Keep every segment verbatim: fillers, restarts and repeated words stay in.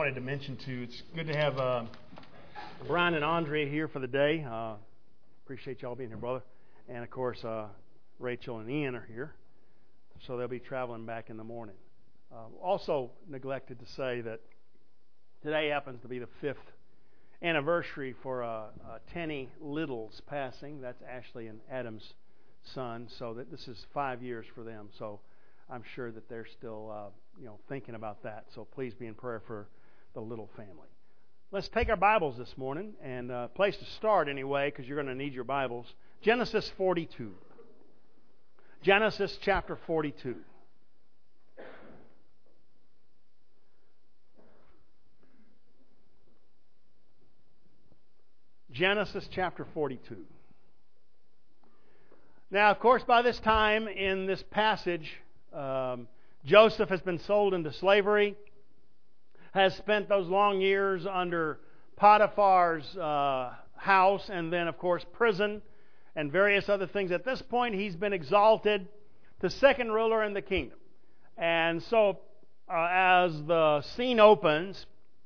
Wanted to mention too, it's good to have uh, Brian and Andre here for the day. Uh, appreciate y'all being here, brother. And of course, uh, Rachel and Ian are here, so they'll be traveling back in the morning. Uh, also neglected to say that today happens to be the fifth anniversary for uh, uh, Tenny Little's passing. That's Ashley and Adam's son, so that this is five years for them. So I'm sure that they're still, uh, you know, thinking about that. So please be in prayer for the Little family. Let's take our Bibles this morning, and uh, place to start anyway, because you're going to need your Bibles. Genesis forty-two. Genesis chapter forty-two. Genesis chapter forty-two. Now, of course, by this time in this passage, um, Joseph has been sold into slavery, has spent those long years under Potiphar's uh, house, and then, of course, prison and various other things. At this point, he's been exalted to second ruler in the kingdom. And so, uh, as the scene opens,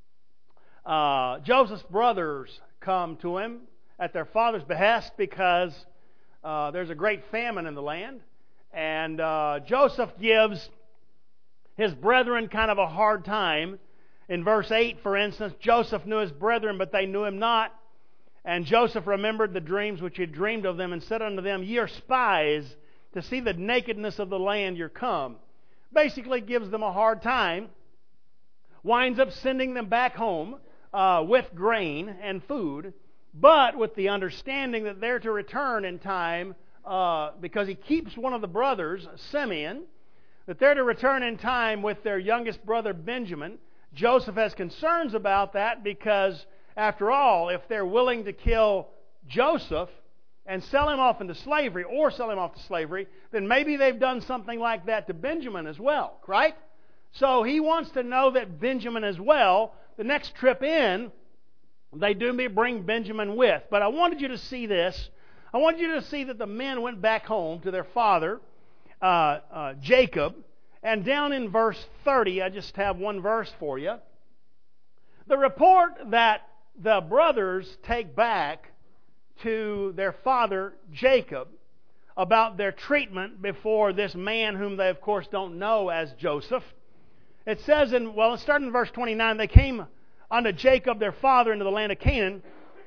uh, Joseph's brothers come to him at their father's behest because uh, there's a great famine in the land. And uh, Joseph gives his brethren kind of a hard time. In verse eight, for instance, Joseph knew his brethren, but they knew him not. And Joseph remembered the dreams which he had dreamed of them, and said unto them, Ye are spies, to see the nakedness of the land you're come. Basically gives them a hard time. Winds up sending them back home uh, with grain and food, but with the understanding that they're to return in time, uh, because he keeps one of the brothers, Simeon, that they're to return in time with their youngest brother, Benjamin. Joseph has concerns about that because, after all, if they're willing to kill Joseph and sell him off into slavery, or sell him off to slavery, then maybe they've done something like that to Benjamin as well, right? So he wants to know that Benjamin as well. The next trip in, they do bring Benjamin with. But I wanted you to see this. I wanted you to see that the men went back home to their father, uh, uh, Jacob. And down in verse thirty, I just have one verse for you. The report that the brothers take back to their father Jacob about their treatment before this man whom they of course don't know as Joseph. It says in, well, let's start in verse twenty-nine. They came unto Jacob their father into the land of Canaan,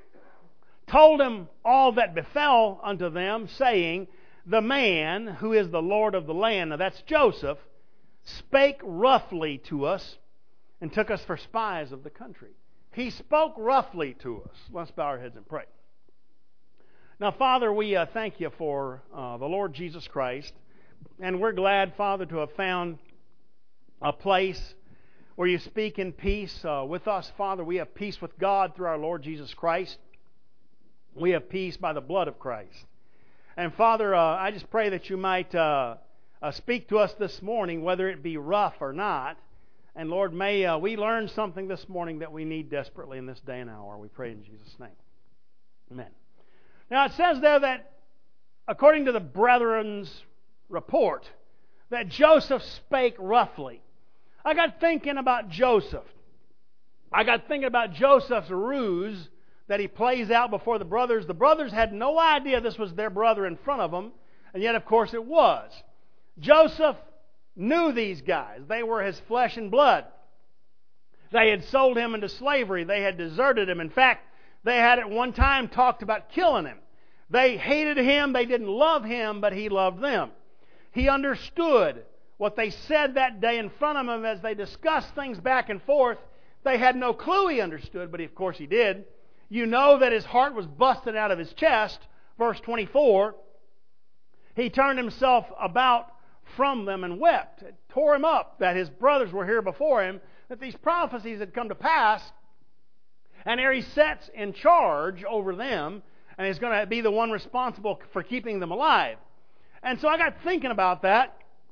told him all that befell unto them, saying, The man who is the Lord of the land, now that's Joseph, spake roughly to us and took us for spies of the country. He spoke roughly to us. Let's bow our heads and pray. Now, Father, we uh, thank you for uh, the Lord Jesus Christ. And we're glad, Father, to have found a place where you speak in peace uh, with us, Father. We have peace with God through our Lord Jesus Christ. We have peace by the blood of Christ. And Father, uh, I just pray that you might Uh, Uh, speak to us this morning, whether it be rough or not. And Lord, may uh, we learn something this morning that we need desperately in this day and hour. We pray in Jesus' name. Amen. Now it says there that, according to the brethren's report, that Joseph spake roughly. I got thinking about Joseph. I got thinking about Joseph's ruse that he plays out before the brothers. The brothers had no idea this was their brother in front of them, and yet, of course, it was. Joseph knew these guys. They were his flesh and blood. They had sold him into slavery. They had deserted him. In fact, they had at one time talked about killing him. They hated him. They didn't love him, but he loved them. He understood what they said that day in front of him as they discussed things back and forth. They had no clue he understood, but of course he did. You know that his heart was busted out of his chest. Verse twenty-four, he turned himself about from them and wept. It tore him up that his brothers were here before him, that these prophecies had come to pass, and here he sets in charge over them, and he's going to be the one responsible for keeping them alive. And so I got thinking about that.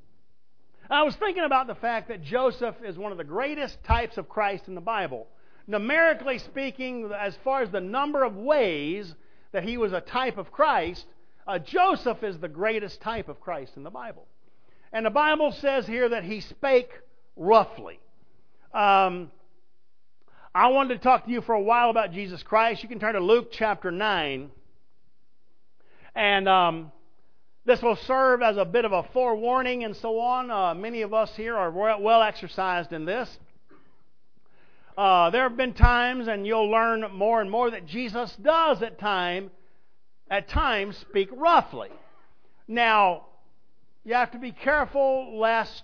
I was thinking about the fact that Joseph is one of the greatest types of Christ in the Bible. Numerically speaking, as far as the number of ways that he was a type of Christ, uh, Joseph is the greatest type of Christ in the Bible. And the Bible says here that he spake roughly. Um, I wanted to talk to you for a while about Jesus Christ. You can turn to Luke chapter nine. And um, this will serve as a bit of a forewarning and so on. Uh, many of us here are well exercised in this. Uh, there have been times, and you'll learn more and more, that Jesus does at time, at times speak roughly. Now, you have to be careful lest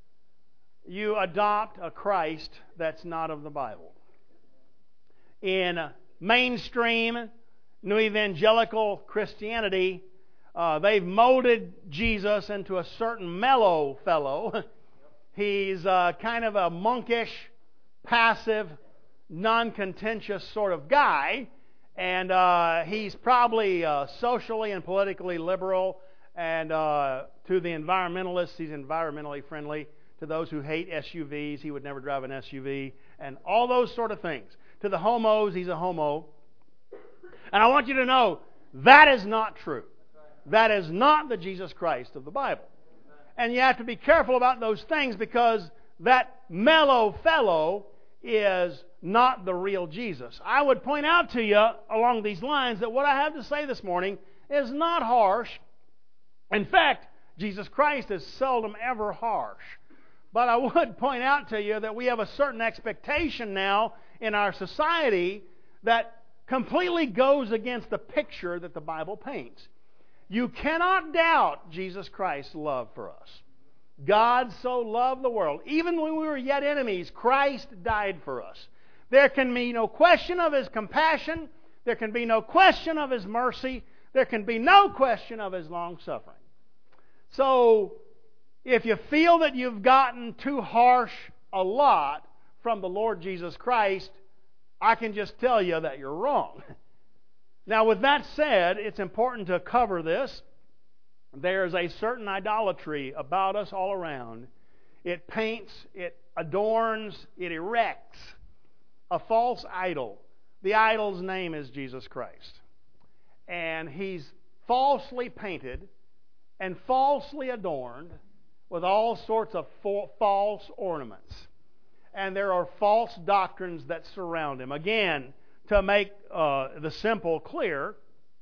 you adopt a Christ that's not of the Bible. In mainstream New Evangelical Christianity, uh, they've molded Jesus into a certain mellow fellow. He's uh, kind of a monkish, passive, non-contentious sort of guy, and uh, he's probably uh, socially and politically liberal, and uh, to the environmentalists, he's environmentally friendly. To those who hate S U Vs, he would never drive an S U V, and all those sort of things. To the homos, he's a homo. And I want you to know, that is not true. That is not the Jesus Christ of the Bible. And you have to be careful about those things, because that mellow fellow is not the real Jesus. I would point out to you along these lines that what I have to say this morning is not harsh. In fact, Jesus Christ is seldom ever harsh. But I would point out to you that we have a certain expectation now in our society that completely goes against the picture that the Bible paints. You cannot doubt Jesus Christ's love for us. God so loved the world. Even when we were yet enemies, Christ died for us. There can be no question of His compassion. There can be no question of His mercy. There can be no question of His long-suffering. So, if you feel that you've gotten too harsh a lot from the Lord Jesus Christ, I can just tell you that you're wrong. Now, with that said, it's important to cover this. There's a certain idolatry about us all around. It paints, it adorns, it erects a false idol. The idol's name is Jesus Christ. And He's falsely painted and falsely adorned with all sorts of false ornaments. And there are false doctrines that surround Him. Again, to make uh, the simple clear,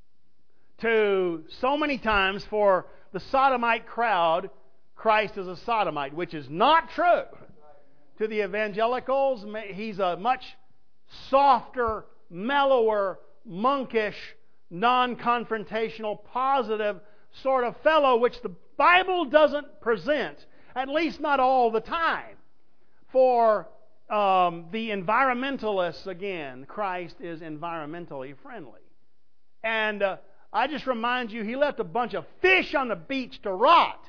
to so many times for the sodomite crowd, Christ is a sodomite, which is not true. To the evangelicals, He's a much softer, mellower, monkish, non-confrontational, positive sort of fellow, which the Bible doesn't present, at least not all the time. For um, the environmentalists, again, Christ is environmentally friendly. And uh, I just remind you, He left a bunch of fish on the beach to rot.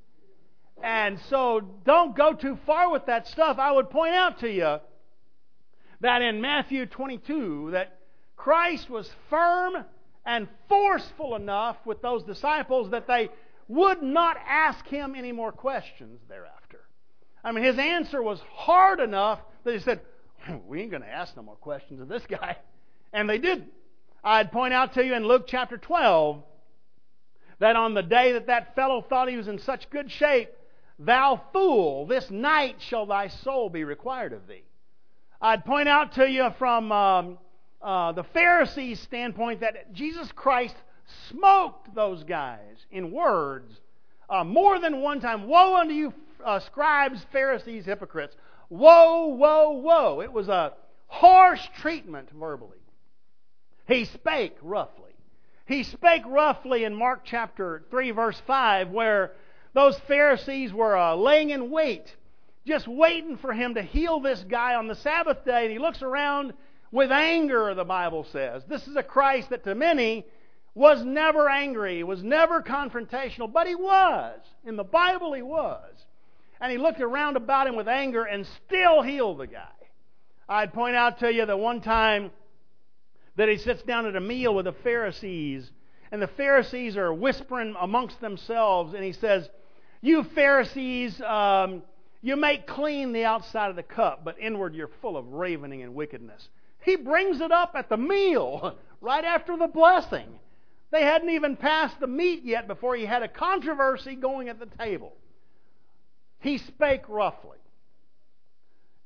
And so don't go too far with that stuff. I would point out to you that in Matthew twenty-two, that Christ was firm and forceful enough with those disciples that they would not ask Him any more questions thereafter. I mean, His answer was hard enough that He said, we ain't going to ask no more questions of this guy. And they didn't. I'd point out to you in Luke chapter twelve that on the day that that fellow thought he was in such good shape, thou fool, this night shall thy soul be required of thee. I'd point out to you from um, uh, the Pharisees' standpoint that Jesus Christ smoked those guys in words uh, more than one time. Woe unto you, uh, scribes, Pharisees, hypocrites. Woe, woe, woe. It was a harsh treatment verbally. He spake roughly. He spake roughly in Mark chapter three, verse five, where those Pharisees were uh, laying in wait, just waiting for Him to heal this guy on the Sabbath day. And He looks around with anger, the Bible says. This is a Christ that to many was never angry, was never confrontational, but He was. In the Bible, He was. And He looked around about Him with anger and still healed the guy. I'd point out to you that one time that He sits down at a meal with the Pharisees, and the Pharisees are whispering amongst themselves, and He says, you Pharisees, um, you make clean the outside of the cup, but inward you're full of ravening and wickedness. He brings it up at the meal, right after the blessing. They hadn't even passed the meat yet before He had a controversy going at the table. He spake roughly.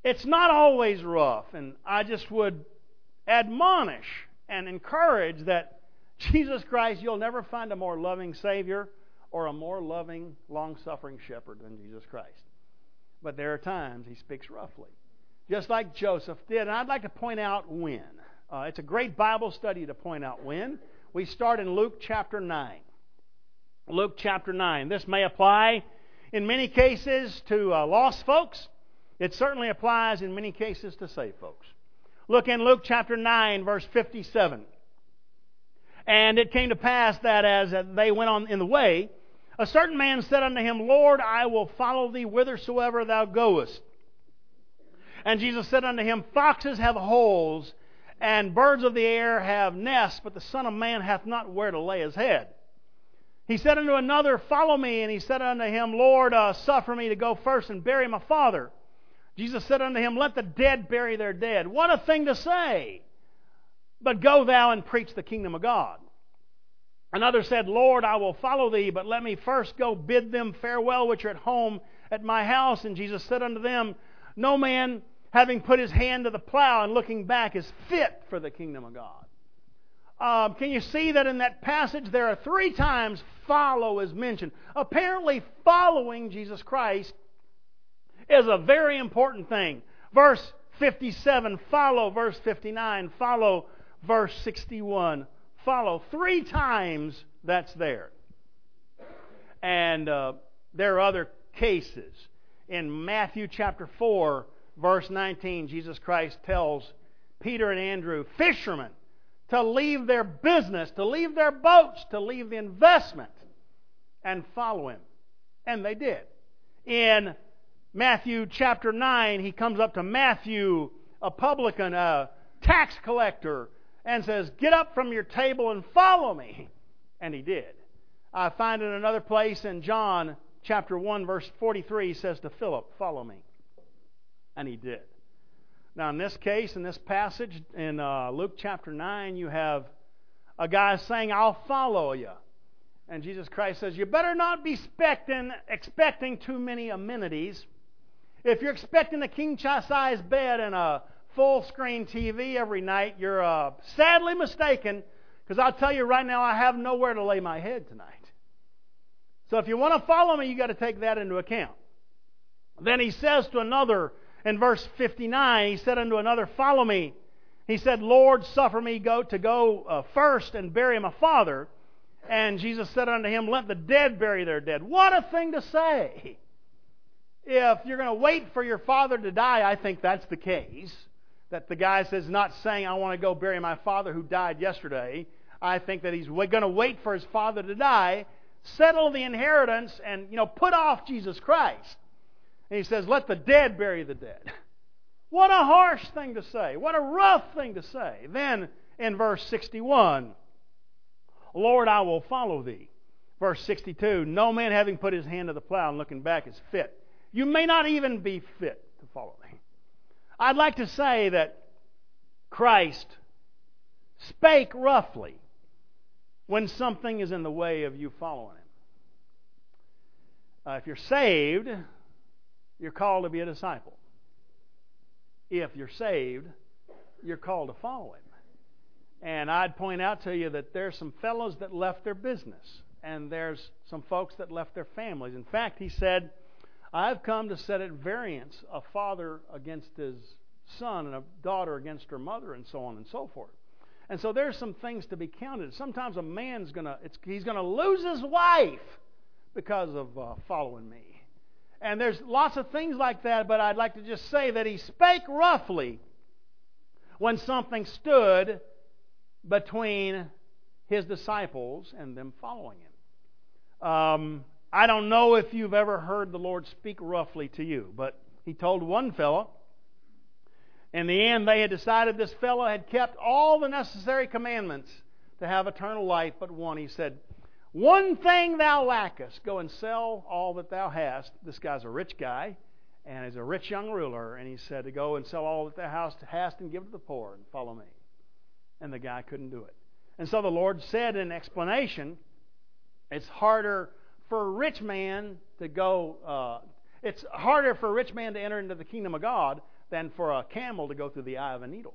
it's not always rough. And I just would admonish and encourage that Jesus Christ, you'll never find a more loving Savior or a more loving, long-suffering shepherd than Jesus Christ. But there are times He speaks roughly, just like Joseph did. And I'd like to point out when. Uh, it's a great Bible study to point out when. We start in Luke chapter nine. Luke chapter nine. This may apply in many cases to uh, lost folks. It certainly applies in many cases to saved folks. Look in Luke chapter nine, verse fifty-seven. And it came to pass that as they went on in the way, a certain man said unto him, Lord, I will follow thee whithersoever thou goest. And Jesus said unto him, Foxes have holes, and birds of the air have nests, but the Son of Man hath not where to lay his head. He said unto another, Follow me. And he said unto him, Lord, uh, suffer me to go first and bury my father. Jesus said unto him, Let the dead bury their dead. What a thing to say! But go thou and preach the kingdom of God. Another said, Lord, I will follow thee, but let me first go bid them farewell which are at home at my house. And Jesus said unto them, No man, having put his hand to the plow and looking back, is fit for the kingdom of God. Um, can you see that in that passage there are three times follow is mentioned? Apparently following Jesus Christ is a very important thing. Verse fifty-seven, follow. Verse fifty-nine, follow. Verse sixty-one, follow. Three times that's there. And uh, there are other cases. In Matthew chapter four, verse nineteen, Jesus Christ tells Peter and Andrew, fishermen, to leave their business, to leave their boats, to leave the investment, and follow Him. And they did. In Matthew chapter nine, He comes up to Matthew, a publican, a tax collector, and says, Get up from your table and follow me. And he did. I find in another place in John chapter one, verse forty-three, He says to Philip, Follow me. And he did. Now in this case, in this passage, in uh, Luke chapter nine, you have a guy saying, I'll follow you. And Jesus Christ says, you better not be expecting, expecting too many amenities. If you're expecting a king-size bed and a full-screen T V every night, you're uh, sadly mistaken, because I'll tell you right now, I have nowhere to lay my head tonight. So if you want to follow me, you've got to take that into account. Then He says to another, in verse fifty-nine, He said unto another, Follow me. He said, Lord, suffer me go to go uh, first and bury my father. And Jesus said unto him, Let the dead bury their dead. What a thing to say! If you're going to wait for your father to die, I think that's the case. That the guy says, not saying, I want to go bury my father who died yesterday. I think that he's going to wait for his father to die, settle the inheritance, and, you know, put off Jesus Christ. And He says, let the dead bury the dead. What a harsh thing to say. What a rough thing to say. Then, in verse sixty-one, Lord, I will follow thee. Verse sixty-two, no man having put his hand to the plow and looking back is fit. You may not even be fit to follow me. I'd like to say that Christ spake roughly when something is in the way of you following Him. Uh, if you're saved, you're called to be a disciple. If you're saved, you're called to follow Him. And I'd point out to you that there's some fellows that left their business, and there's some folks that left their families. In fact, He said, I've come to set at variance a father against his son and a daughter against her mother, and so on and so forth. And so there's some things to be counted. Sometimes a man's gonna it's, he's going to lose his wife because of uh, following me. And there's lots of things like that, but I'd like to just say that He spake roughly when something stood between His disciples and them following Him. Um, I don't know if you've ever heard the Lord speak roughly to you, but He told one fellow, in the end they had decided this fellow had kept all the necessary commandments to have eternal life but one. He said, one thing thou lackest, go and sell all that thou hast. This guy's a rich guy, and he's a rich young ruler, and he said to go and sell all that thou hast and give to the poor and follow me. And the guy couldn't do it. And so the Lord said in explanation, it's harder for a rich man to go, uh, it's harder for a rich man to enter into the kingdom of God than for a camel to go through the eye of a needle.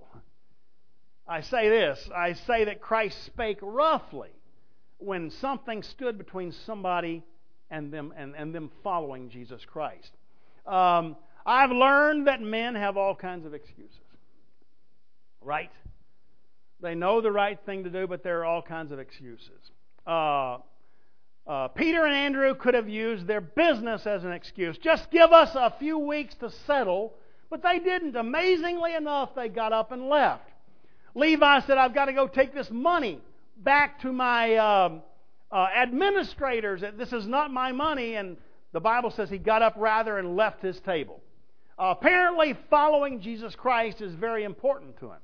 I say this, I say that Christ spake roughly when something stood between somebody and them and, and them following Jesus Christ. Um, I've learned that men have all kinds of excuses. Right? They know the right thing to do, but there are all kinds of excuses. Uh, uh, Peter and Andrew could have used their business as an excuse. Just give us a few weeks to settle, but they didn't. Amazingly enough, they got up and left. Levi said, I've got to go take this money back to my um, uh, administrators. This is not my money. And the Bible says he got up rather and left his table. Uh, apparently, following Jesus Christ is very important to him.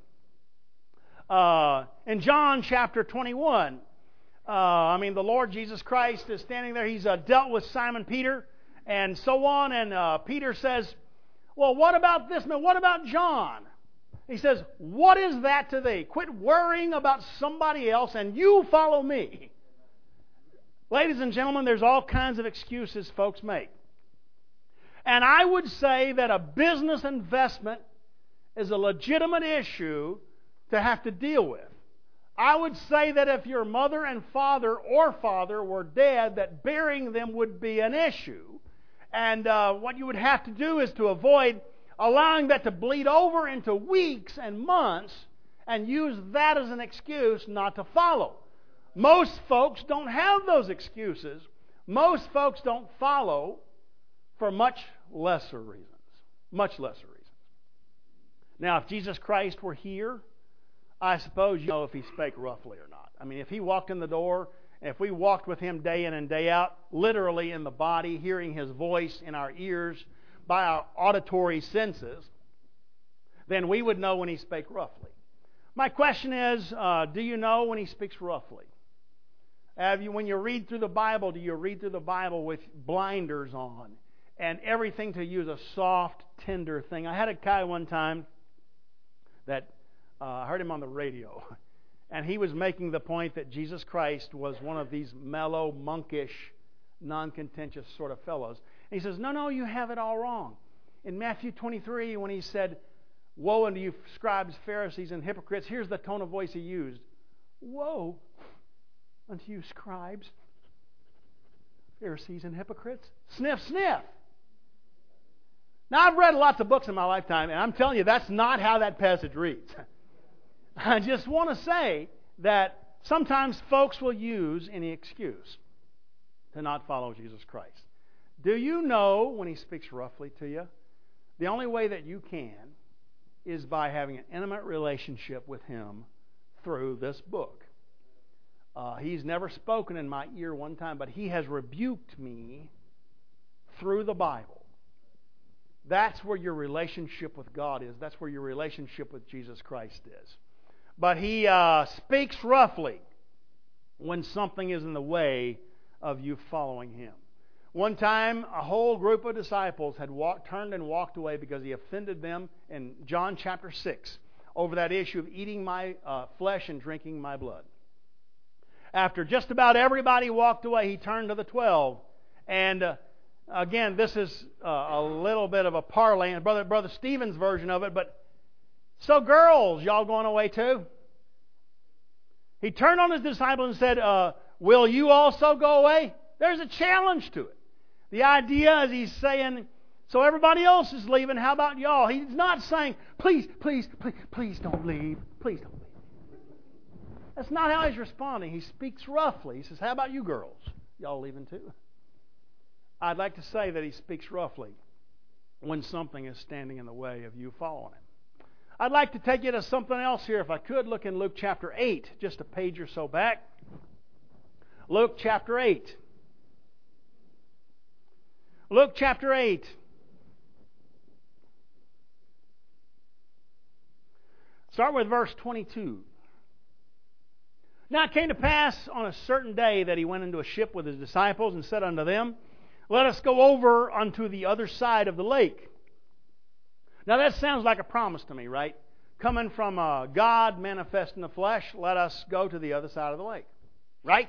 Uh, in John chapter twenty-one, uh, I mean, the Lord Jesus Christ is standing there. He's uh, dealt with Simon Peter and so on. And uh, Peter says, well, what about this man? What about John? He says, what is that to thee? Quit worrying about somebody else and you follow me. Ladies and gentlemen, there's all kinds of excuses folks make. And I would say that a business investment is a legitimate issue to have to deal with. I would say that if your mother and father or father were dead, that burying them would be an issue. And uh, what you would have to do is to avoid allowing that to bleed over into weeks and months and use that as an excuse not to follow. Most folks don't have those excuses. Most folks don't follow for much lesser reasons. Much lesser reasons. Now, if Jesus Christ were here, I suppose you know if he spake roughly or not. I mean, if he walked in the door, if we walked with him day in and day out, literally in the body, hearing his voice in our ears by our auditory senses, then we would know when he spake roughly. My question is, uh, do you know when he speaks roughly? Have you, when you read through the Bible, do you read through the Bible with blinders on and everything to use a soft, tender thing? I had a guy one time that uh, I heard him on the radio, and he was making the point that Jesus Christ was one of these mellow, monkish, non-contentious sort of fellows. And he says, no, no, you have it all wrong. In Matthew twenty-three, when he said, woe unto you scribes, Pharisees, and hypocrites, here's the tone of voice he used. Woe unto you scribes, Pharisees, and hypocrites. Sniff, sniff. Now, I've read lots of books in my lifetime, and I'm telling you, that's not how that passage reads. I just want to say that sometimes folks will use any excuse to not follow Jesus Christ. Do you know when he speaks roughly to you? The only way that you can is by having an intimate relationship with him through this book. Uh, he's never spoken in my ear one time, but he has rebuked me through the Bible. That's where your relationship with God is. That's where your relationship with Jesus Christ is. But he uh, speaks roughly when something is in the way of you following him. One time, a whole group of disciples had walked, turned and walked away because he offended them in John chapter six over that issue of eating my uh, flesh and drinking my blood. After just about everybody walked away, he turned to the twelve. And uh, again, this is uh, a little bit of a parlay, Brother, Brother Stephen's version of it, but so girls, y'all going away too? He turned on his disciples and said, uh, will you also go away? There's a challenge to it. The idea is he's saying, so everybody else is leaving, how about y'all? He's not saying, please, please, please, please don't leave. Please don't leave. That's not how he's responding. He speaks roughly. He says, how about you girls? Y'all leaving too? I'd like to say that he speaks roughly when something is standing in the way of you following him. I'd like to take you to something else here. If I could, look in Luke chapter eight, just a page or so back. Luke chapter eight. Luke chapter eight. Start with verse twenty-two. Now it came to pass on a certain day that he went into a ship with his disciples and said unto them, let us go over unto the other side of the lake. Now that sounds like a promise to me, right? Coming from uh, God manifest in the flesh, let us go to the other side of the lake. Right?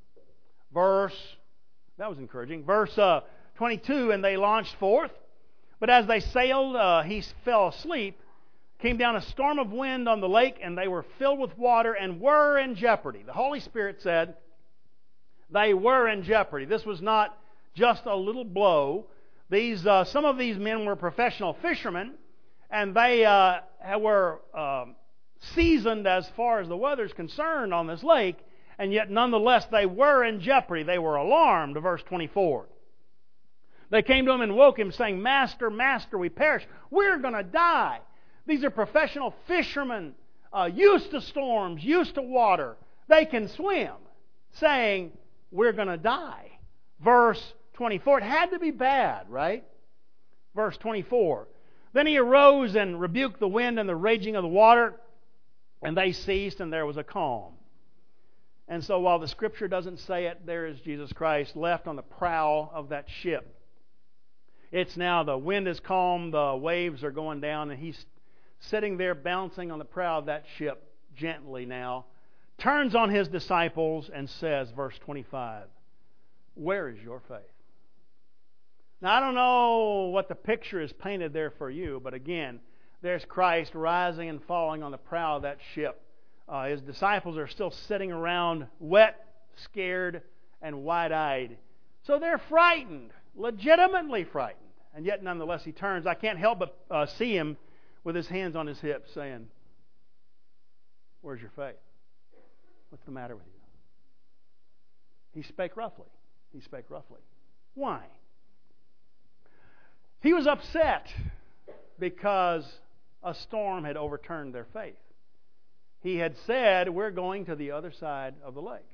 Verse, that was encouraging. Verse uh, twenty-two, and they launched forth But as they sailed, uh, he fell asleep. Came down a storm of wind on the lake, and they were filled with water and were in jeopardy. The Holy Spirit said they were in jeopardy. This was not just a little blow. These, uh, some of these men were professional fishermen, and they uh, were uh, seasoned as far as the weather is concerned on this lake, and yet nonetheless they were in jeopardy. They were alarmed, verse twenty-four. They came to him and woke him, saying, Master, Master, we perish. We're going to die. These are professional fishermen, uh, used to storms, used to water. They can swim, saying, we're going to die. Verse twenty-four. It had to be bad, right? Verse twenty-four. Then he arose and rebuked the wind and the raging of the water, and they ceased, and there was a calm. And so while the Scripture doesn't say it, there is Jesus Christ left on the prow of that ship. It's now, the wind is calm, the waves are going down, and he's sitting there bouncing on the prow of that ship gently now, turns on his disciples and says, verse twenty-five, where is your faith? Now, I don't know what the picture is painted there for you, but again, there's Christ rising and falling on the prow of that ship. Uh, his disciples are still sitting around, wet, scared, and wide-eyed. So they're frightened, legitimately frightened. And yet, nonetheless, he turns. I can't help but uh, see him with his hands on his hips saying, where's your faith? What's the matter with you? He spake roughly. He spake roughly. Why? He was upset because a storm had overturned their faith. He had said, we're going to the other side of the lake.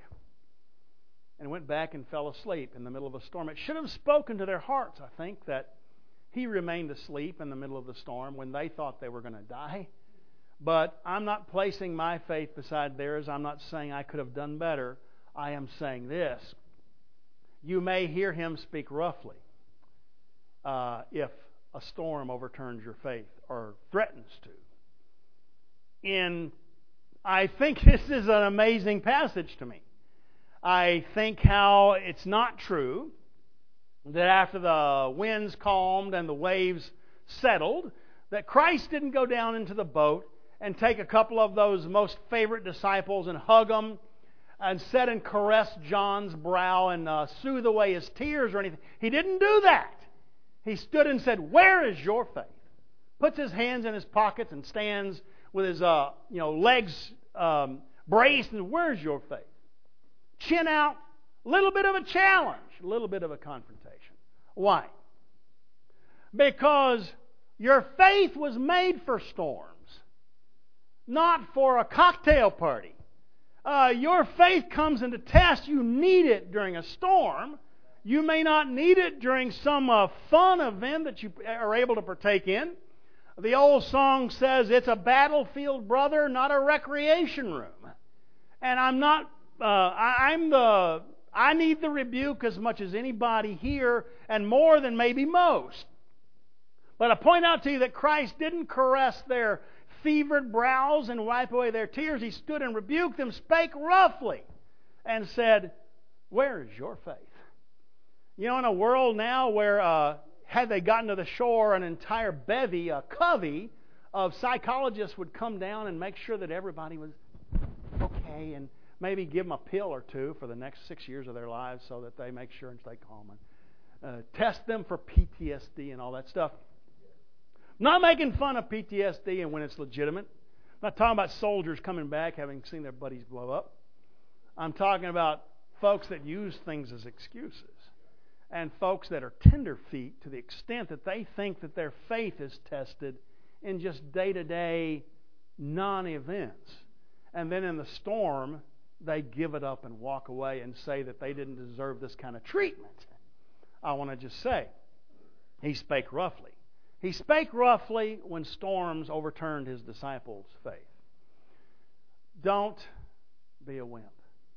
And went back and fell asleep in the middle of a storm. It should have spoken to their hearts, I think, that he remained asleep in the middle of the storm when they thought they were going to die. But I'm not placing my faith beside theirs. I'm not saying I could have done better. I am saying this. You may hear him speak roughly uh, if a storm overturns your faith or threatens to. In, I think this is an amazing passage to me. I think how it's not true that after the winds calmed and the waves settled, that Christ didn't go down into the boat and take a couple of those most favorite disciples and hug them and sit and caress John's brow and uh, soothe away his tears or anything. He didn't do that. He stood and said, where is your faith? Puts his hands in his pockets and stands with his uh, you know legs um, braced, and where's your faith? Chin out, a little bit of a challenge, a little bit of a confrontation. Why? Because your faith was made for storms, not for a cocktail party. Uh, your faith comes into test. You need it during a storm. You may not need it during some uh, fun event that you are able to partake in. The old song says, it's a battlefield, brother, not a recreation room. And I'm not Uh, I, I'm the. I need the rebuke as much as anybody here, and more than maybe most. But I point out to you that Christ didn't caress their fevered brows and wipe away their tears. He stood and rebuked them, spake roughly, and said, "Where is your faith?" You know, in a world now where, uh, had they gotten to the shore, an entire bevy, a covey of psychologists would come down and make sure that everybody was okay, and maybe give them a pill or two for the next six years of their lives so that they make sure and stay calm. And uh, test them for P T S D and all that stuff. I'm not making fun of P T S D and when it's legitimate. I'm not talking about soldiers coming back having seen their buddies blow up. I'm talking about folks that use things as excuses. And folks that are tenderfeet to the extent that they think that their faith is tested in just day-to-day non-events. And then in the storm, they give it up and walk away and say that they didn't deserve this kind of treatment. I want to just say, he spake roughly. He spake roughly when storms overturned his disciples' faith. Don't be a wimp.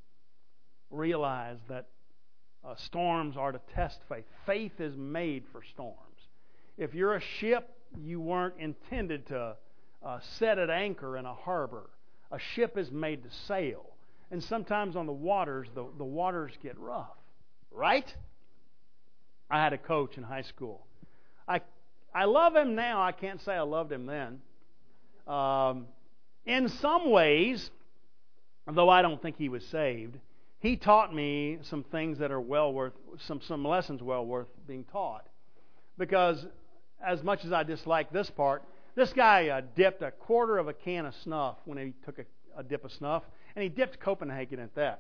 Realize that uh, storms are to test faith. Faith is made for storms. If you're a ship, you weren't intended to uh, set at anchor in a harbor. A ship is made to sail. And sometimes on the waters, the, the waters get rough. Right? I had a coach in high school. I I love him now. I can't say I loved him then. Um, in some ways, though I don't think he was saved, he taught me some things that are well worth, some, some lessons well worth being taught. Because as much as I dislike this part, this guy uh, dipped a quarter of a can of snuff when he took a, a dip of snuff, and he dipped Copenhagen at that.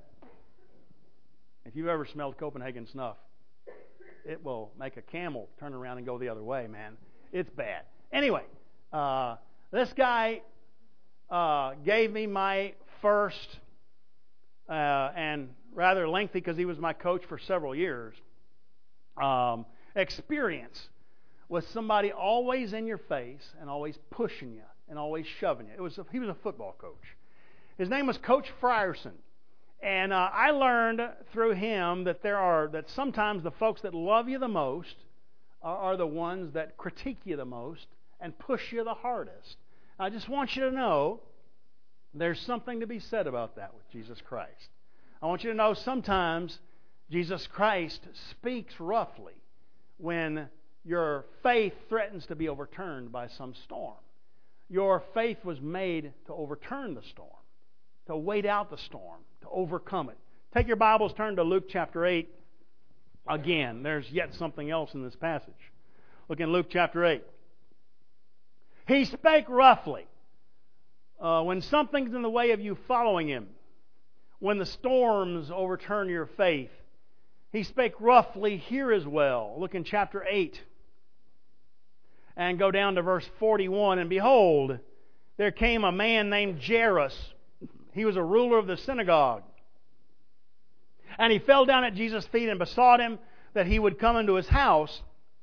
If you've ever smelled Copenhagen snuff, it will make a camel turn around and go the other way, man. It's bad. Anyway, uh, this guy uh, gave me my first, uh, and rather lengthy because he was my coach for several years, um, experience with somebody always in your face and always pushing you and always shoving you. It was a, he was a football coach. His name was Coach Frierson. And uh, I learned through him that there are that sometimes the folks that love you the most are, are the ones that critique you the most and push you the hardest. I just want you to know there's something to be said about that with Jesus Christ. I want you to know sometimes Jesus Christ speaks roughly when your faith threatens to be overturned by some storm. Your faith was made to overturn the storm, to wait out the storm, to overcome it. Take your Bibles, turn to Luke chapter eight. Again, there's yet something else in this passage. Look in Luke chapter eight. He spake roughly. Uh, when something's in the way of you following Him, when the storms overturn your faith, He spake roughly here as well. Look in chapter eight and go down to verse forty-one. And behold, there came a man named Jairus. He was a ruler of the synagogue. And he fell down at Jesus' feet and besought Him that He would come into his house.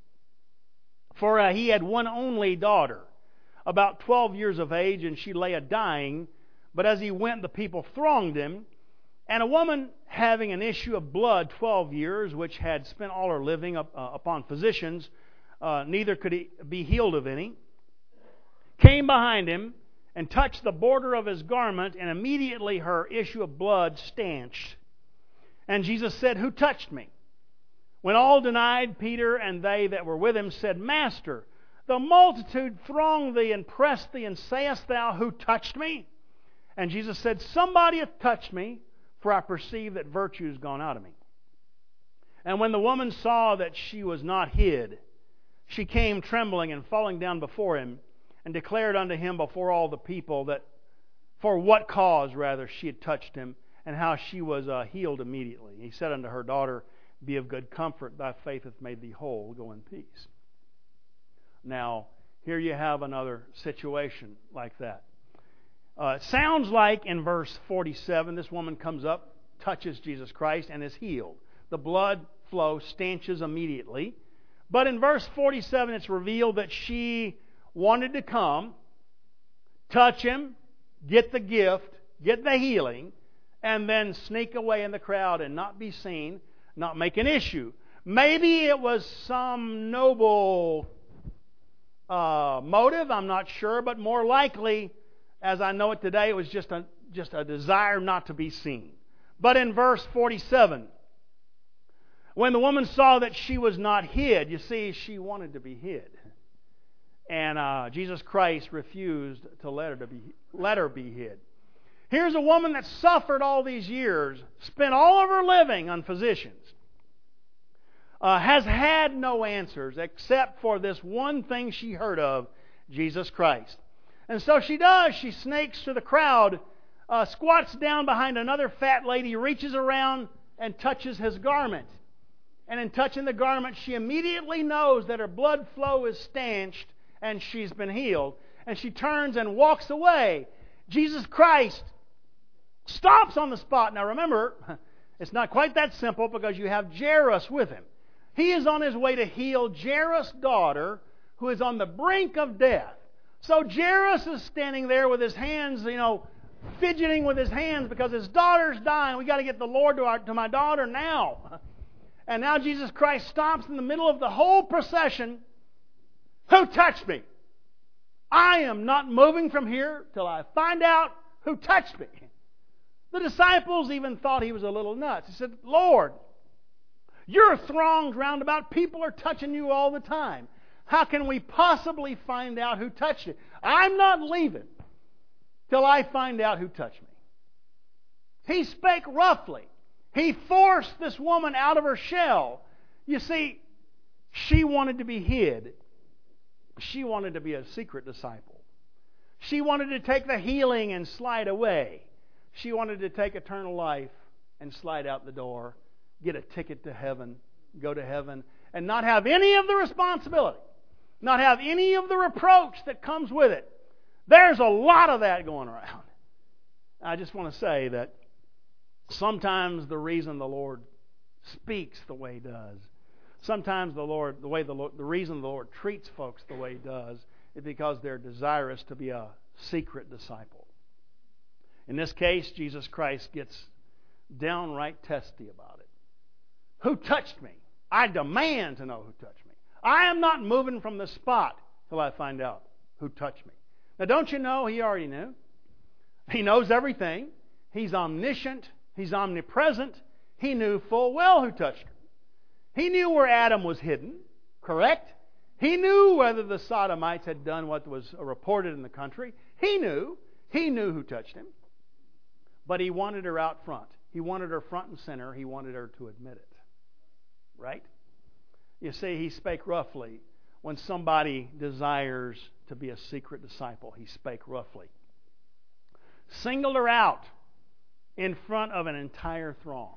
For uh, he had one only daughter, about twelve years of age, and she lay a-dying. But as he went, the people thronged him. And a woman having an issue of blood twelve years, which had spent all her living up, uh, upon physicians, uh, neither could he be healed of any, came behind Him, and touched the border of His garment, and immediately her issue of blood stanched. And Jesus said, Who touched me? When all denied, Peter and they that were with him said, Master, the multitude throng thee and press thee, and sayest thou, Who touched me? And Jesus said, Somebody hath touched me, for I perceive that virtue is gone out of me. And when the woman saw that she was not hid, she came trembling and falling down before Him, and declared unto Him before all the people that for what cause, rather, she had touched Him, and how she was uh, healed immediately. He said unto her, Daughter, be of good comfort, thy faith hath made thee whole, go in peace. Now, here you have another situation like that. Uh, it sounds like in verse forty-seven, this woman comes up, touches Jesus Christ, and is healed. The blood flow stanches immediately. But in verse forty-seven, it's revealed that she wanted to come, touch Him, get the gift, get the healing, and then sneak away in the crowd and not be seen, not make an issue. Maybe it was some noble uh, motive, I'm not sure, but more likely, as I know it today, it was just a, just a desire not to be seen. But in verse forty-seven, when the woman saw that she was not hid, you see, she wanted to be hid. And uh, Jesus Christ refused to let her, to be, let her be hid. Here's a woman that suffered all these years, spent all of her living on physicians, uh, has had no answers except for this one thing she heard of, Jesus Christ. And so she does. She snakes to the crowd, uh, squats down behind another fat lady, reaches around and touches his garment. And in touching the garment, she immediately knows that her blood flow is stanched and she's been healed. And she turns and walks away. Jesus Christ stops on the spot. Now remember, it's not quite that simple because you have Jairus with him. He is on his way to heal Jairus' daughter who is on the brink of death. So Jairus is standing there with his hands, you know, fidgeting with his hands because his daughter's dying. We got to get the Lord to, our, to my daughter now. And now Jesus Christ stops in the middle of the whole procession. Who touched me? I am not moving from here till I find out who touched me. The disciples even thought he was a little nuts. He said, Lord, you're thronged round about. People are touching you all the time. How can we possibly find out who touched it? I'm not leaving till I find out who touched me. He spake roughly. He forced this woman out of her shell. You see, she wanted to be hid. She wanted to be a secret disciple. She wanted to take the healing and slide away. She wanted to take eternal life and slide out the door, get a ticket to heaven, go to heaven, and not have any of the responsibility, not have any of the reproach that comes with it. There's a lot of that going around. I just want to say that sometimes the reason the Lord speaks the way He does, sometimes the Lord, the way the Lord, the reason the Lord treats folks the way He does, is because they're desirous to be a secret disciple. In this case, Jesus Christ gets downright testy about it. Who touched me? I demand to know who touched me. I am not moving from the spot till I find out who touched me. Now, don't you know He already knew? He knows everything. He's omniscient. He's omnipresent. He knew full well who touched her. He knew where Adam was hidden, correct? He knew whether the Sodomites had done what was reported in the country. He knew. He knew who touched him. But He wanted her out front. He wanted her front and center. He wanted her to admit it. Right? You see, He spake roughly. When somebody desires to be a secret disciple, He spake roughly. Singled her out in front of an entire throng.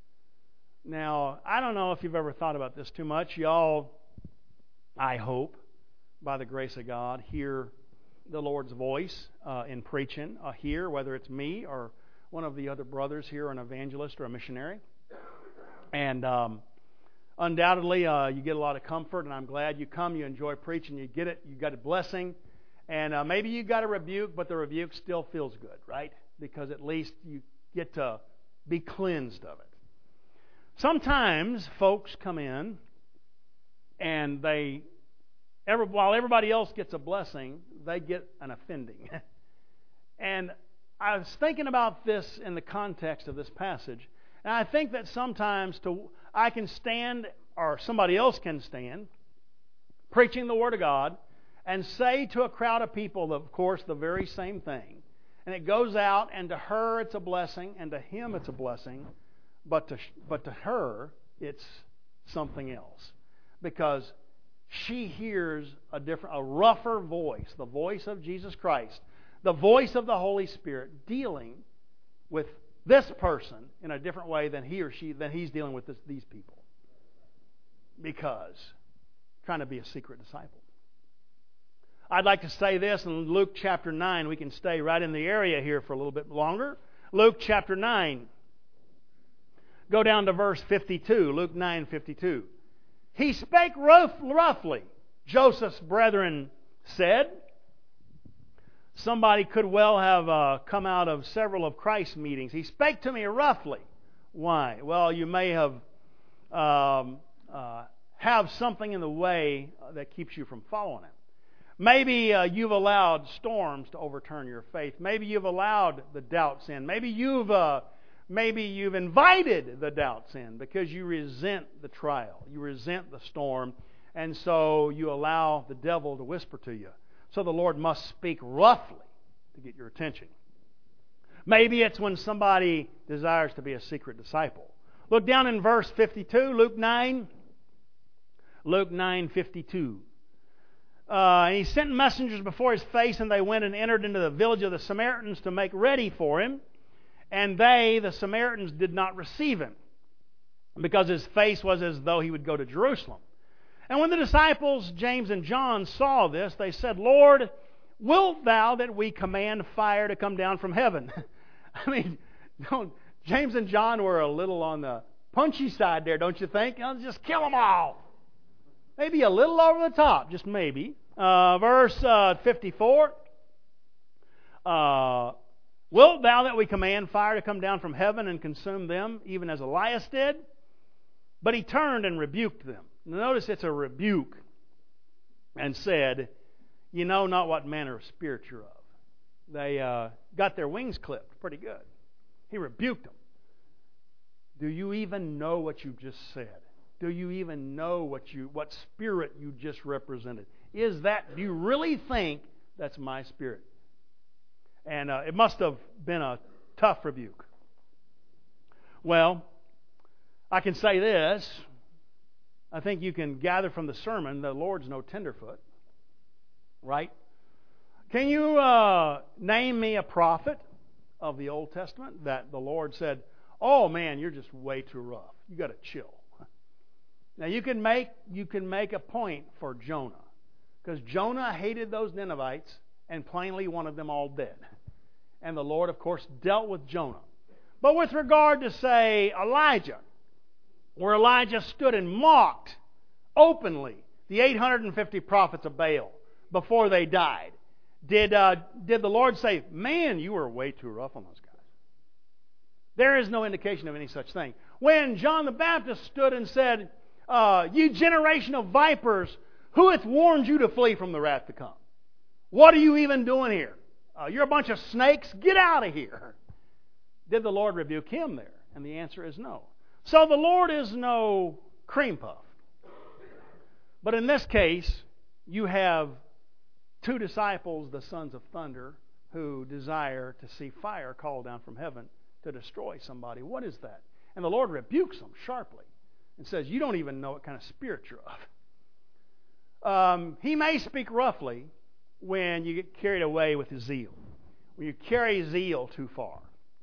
Now, I don't know if you've ever thought about this too much. Y'all, I hope, by the grace of God, hear the Lord's voice uh, in preaching uh, here, whether it's me or one of the other brothers here, an evangelist or a missionary. And um, undoubtedly, uh, you get a lot of comfort, and I'm glad you come, you enjoy preaching, you get it, you got a blessing. And uh, maybe you got a rebuke, but the rebuke still feels good, right? Because at least you get to be cleansed of it. Sometimes folks come in and they, every, while everybody else gets a blessing, they get an offending. And I was thinking about this in the context of this passage, and I think that sometimes to I can stand, or somebody else can stand, preaching the Word of God, and say to a crowd of people, of course, the very same thing. And it goes out, and to her it's a blessing, and to him it's a blessing, but to but to her it's something else, because she hears a different, a rougher voice, the voice of Jesus Christ, the voice of the Holy Spirit, dealing with this person in a different way than he or she than he's dealing with this, these people, because trying to be a secret disciple. I'd like to say this in Luke chapter nine. We can stay right in the area here for a little bit longer. Luke chapter nine. Go down to verse fifty-two. Luke nine fifty-two. He spake rough, roughly, Joseph's brethren said. Somebody could well have uh, come out of several of Christ's meetings. He spake to me roughly. Why? Well, you may have um, uh, have something in the way that keeps you from following Him. Maybe uh, you've allowed storms to overturn your faith. Maybe you've allowed the doubts in. Maybe you've uh, maybe you've invited the doubts in because you resent the trial. You resent the storm, and so you allow the devil to whisper to you. So the Lord must speak roughly to get your attention. Maybe it's when somebody desires to be a secret disciple. Look down in verse fifty-two, Luke nine. Luke nine fifty-two. Uh, and he sent messengers before his face, and they went and entered into the village of the Samaritans to make ready for him. And they, the Samaritans, did not receive him, because his face was as though he would go to Jerusalem. And when the disciples, James and John, saw this, they said, Lord, wilt thou that we command fire to come down from heaven? I mean, don't, James and John were a little on the punchy side there, don't you think? You know, just kill them all. Maybe a little over the top, just maybe. Uh, verse uh, fifty-four. Uh, Wilt thou that we command fire to come down from heaven and consume them, even as Elias did? But he turned and rebuked them. Notice it's a rebuke, and said, you know not what manner of spirit you're of. They uh, got their wings clipped pretty good. He rebuked them. Do you even know what you just said? Do you even know what you what spirit you just represented? Is that, do you really think that's my spirit? And uh, it must have been a tough rebuke. Well, I can say this. I think you can gather from the sermon the Lord's no tenderfoot. Right? Can you uh, name me a prophet of the Old Testament that the Lord said, oh man, you're just way too rough. You got to chill. Now you can make you can make a point for Jonah, because Jonah hated those Ninevites and plainly wanted them all dead. And the Lord, of course, dealt with Jonah. But with regard to, say, Elijah, where Elijah stood and mocked openly the eight hundred fifty prophets of Baal before they died, did uh, did the Lord say, man, you were way too rough on those guys? There is no indication of any such thing. When John the Baptist stood and said, uh, you generation of vipers, who hath warned you to flee from the wrath to come? What are you even doing here? Uh, you're a bunch of snakes. Get out of here. Did the Lord rebuke him there? And the answer is no. So the Lord is no cream puff. But in this case, you have two disciples, the sons of thunder, who desire to see fire called down from heaven to destroy somebody. What is that? And the Lord rebukes them sharply and says, you don't even know what kind of spirit you're of. Um, he may speak roughly when you get carried away with his zeal, when you carry zeal too far.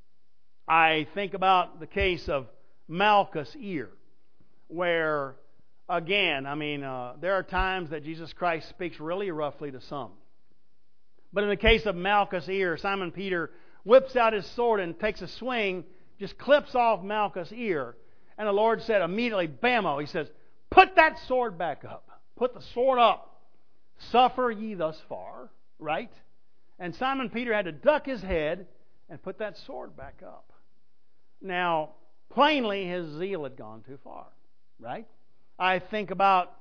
I think about the case of Malchus' ear, where, again, I mean, uh, there are times that Jesus Christ speaks really roughly to some. But in the case of Malchus' ear, Simon Peter whips out his sword and takes a swing, just clips off Malchus' ear. And the Lord said immediately, bammo, he says, put that sword back up. Put the sword up. Suffer ye thus far, right? And Simon Peter had to duck his head and put that sword back up. Now, plainly his zeal had gone too far, right? I think about,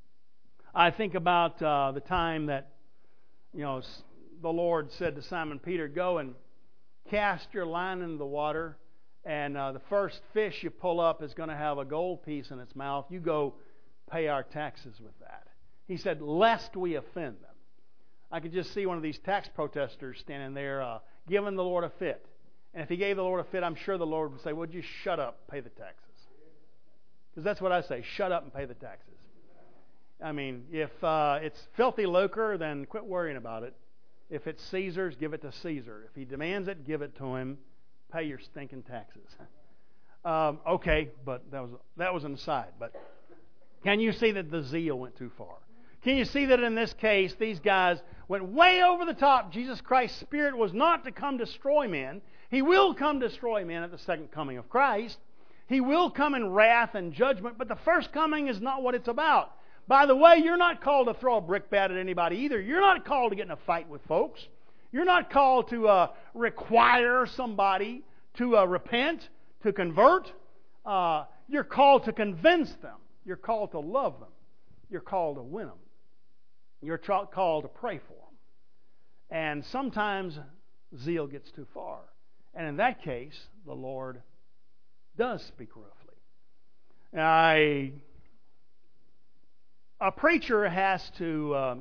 I think about uh, the time that, you know, the Lord said to Simon Peter, go and cast your line into the water, and uh, the first fish you pull up is going to have a gold piece in its mouth. You go pay our taxes with that. He said, lest we offend them. I could just see one of these tax protesters standing there uh, giving the Lord a fit. And if he gave the Lord a fit, I'm sure the Lord would say, would you shut up, pay the taxes? Because that's what I say, shut up and pay the taxes. I mean, if uh, it's filthy lucre, then quit worrying about it. If it's Caesar's, give it to Caesar. If he demands it, give it to him. Pay your stinking taxes. Um, okay, but that was that was an aside. But can you see that the zeal went too far? Can you see that in this case, these guys went way over the top? Jesus Christ's Spirit was not to come destroy men. He will come destroy men at the second coming of Christ. He will come in wrath and judgment, but the first coming is not what it's about. By the way, you're not called to throw a brickbat at anybody either. You're not called to get in a fight with folks. You're not called to uh, require somebody to uh, repent, to convert. Uh, you're called to convince them. You're called to love them. You're called to win them. You're tra- called to pray for them. And sometimes zeal gets too far. And in that case, the Lord does speak roughly. I, a preacher has to um,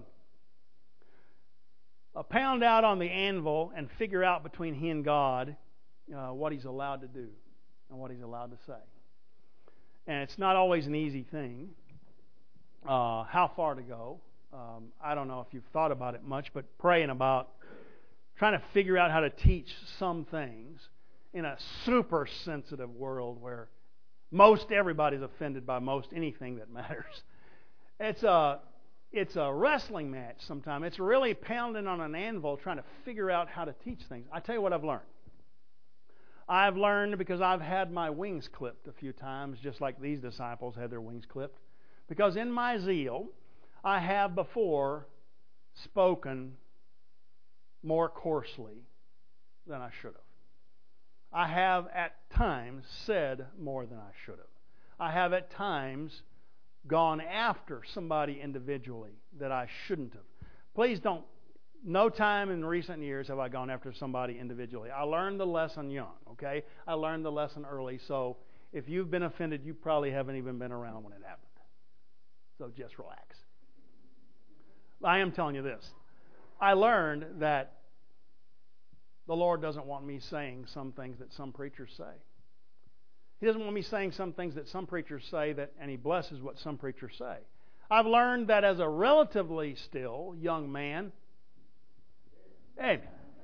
uh, pound out on the anvil and figure out between he and God uh, what he's allowed to do and what he's allowed to say. And it's not always an easy thing. Uh, how far to go? Um, I don't know if you've thought about it much, but praying about trying to figure out how to teach some things in a super sensitive world where most everybody's offended by most anything that matters. It's a it's a wrestling match sometimes. It's really pounding on an anvil trying to figure out how to teach things. I tell you what I've learned. I've learned because I've had my wings clipped a few times, just like these disciples had their wings clipped. Because in my zeal, I have before spoken more coarsely than I should have. I have at times said more than I should have. I have at times gone after somebody individually that I shouldn't have. Please don't, no time in recent years have I gone after somebody individually. I learned the lesson young, okay? I learned the lesson early, so If you've been offended, you probably haven't even been around when it happened. So just relax. I am telling you this. I learned that the Lord doesn't want me saying some things that some preachers say. He doesn't want me saying some things that some preachers say, that, and He blesses what some preachers say. I've learned that as a relatively still young man, amen,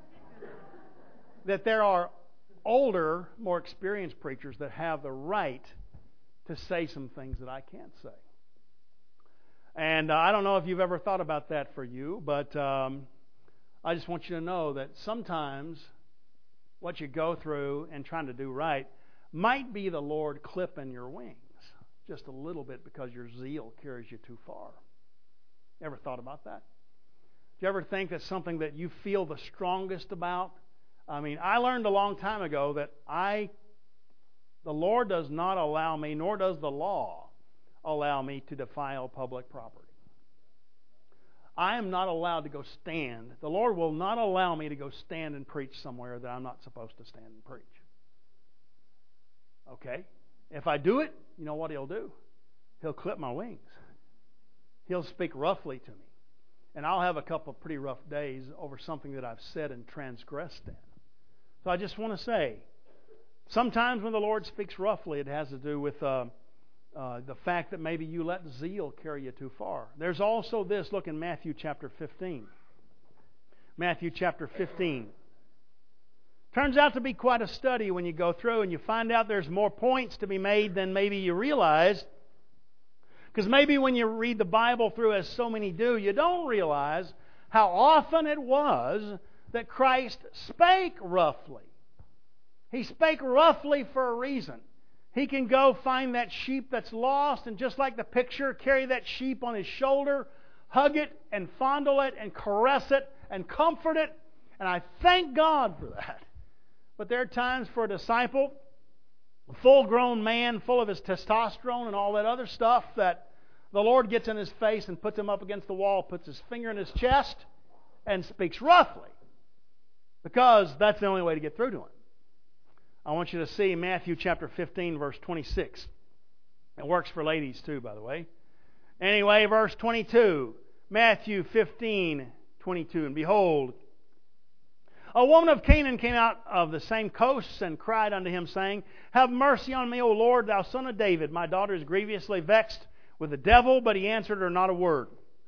that there are older, more experienced preachers that have the right to say some things that I can't say. And uh, I don't know if you've ever thought about that for you, but um, I just want you to know that sometimes what you go through and trying to do right might be the Lord clipping your wings just a little bit because your zeal carries you too far. Ever thought about that? Do you ever think that something that you feel the strongest about? I mean, I learned a long time ago that I, the Lord does not allow me, nor does the law allow me to defile public property. I am not allowed to go stand. The Lord will not allow me to go stand and preach somewhere that I'm not supposed to stand and preach. Okay? If I do it, you know what He'll do? He'll clip my wings. He'll speak roughly to me. And I'll have a couple of pretty rough days over something that I've said and transgressed in. So I just want to say, sometimes when the Lord speaks roughly, it has to do with uh, uh, the fact that maybe you let zeal carry you too far. There's also this, look in Matthew chapter fifteen. Matthew chapter fifteen. Turns out to be quite a study when you go through and you find out there's more points to be made than maybe you realize. Because maybe when you read the Bible through, as so many do, you don't realize how often it was that Christ spake roughly. He spake roughly for a reason. He can go find that sheep that's lost and, just like the picture, carry that sheep on His shoulder, hug it and fondle it and caress it and comfort it. And I thank God for that. But there are times for a disciple, a full-grown man full of his testosterone and all that other stuff, that the Lord gets in his face and puts him up against the wall, puts his finger in his chest, and speaks roughly. Because that's the only way to get through to him. I want you to see Matthew chapter fifteen, verse twenty-six. It works for ladies too, by the way. Anyway, verse twenty-two. Matthew fifteen, twenty-two. And behold, a woman of Canaan came out of the same coasts and cried unto Him, saying, Have mercy on me, O Lord, thou son of David. My daughter is grievously vexed with the devil. But He answered her not a word.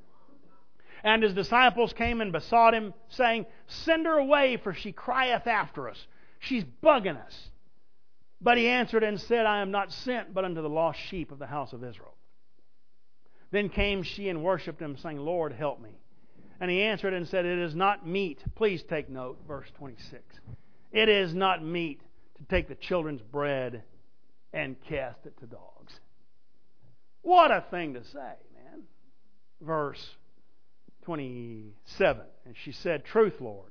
And His disciples came and besought Him, saying, Send her away, for she crieth after us. She's bugging us. But He answered and said, I am not sent but unto the lost sheep of the house of Israel. Then came she and worshipped Him, saying, Lord, help me. And He answered and said, It is not meet. Please take note, verse twenty-six. It is not meet to take the children's bread and cast it to dogs. What a thing to say, man. Verse twenty-seven. And she said, Truth, Lord.